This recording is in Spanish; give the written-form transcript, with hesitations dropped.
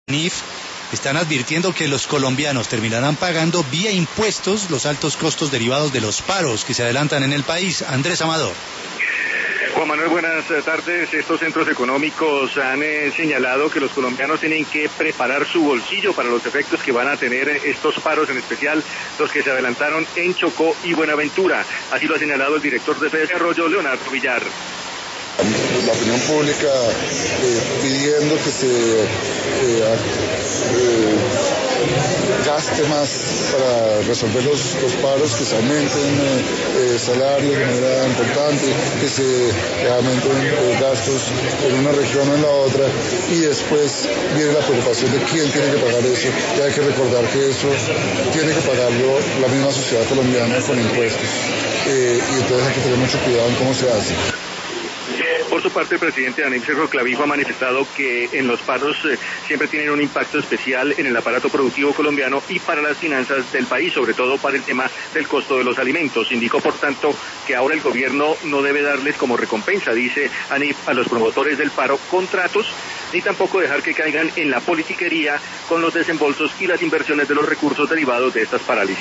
NIF están advirtiendo que los colombianos terminarán pagando vía impuestos los altos costos derivados de los paros que se adelantan en el país. Andrés Amador. Juan Manuel, buenas tardes. Estos centros económicos han señalado que los colombianos tienen que preparar su bolsillo para los efectos que van a tener estos paros, en especial los que se adelantaron en Chocó y Buenaventura. Así lo ha señalado el director de Desarrollo, Leonardo Villar. La opinión pública pidiendo que se gaste más para resolver los paros, que se aumenten salarios de manera importante, que se aumenten gastos en una región o en la otra, y después viene la preocupación de quién tiene que pagar eso. Y hay que recordar que eso tiene que pagarlo la misma sociedad colombiana con impuestos, y entonces hay que tener mucho cuidado en cómo se hace. Por su parte, el presidente Daniel Cerro Clavijo ha manifestado que en los paros siempre tienen un impacto especial en el aparato productivo colombiano y para las finanzas del país, sobre todo para el tema del costo de los alimentos. Indicó, por tanto, que ahora el gobierno no debe darles como recompensa, dice ANIF, a los promotores del paro contratos, ni tampoco dejar que caigan en la politiquería con los desembolsos y las inversiones de los recursos derivados de estas parálisis.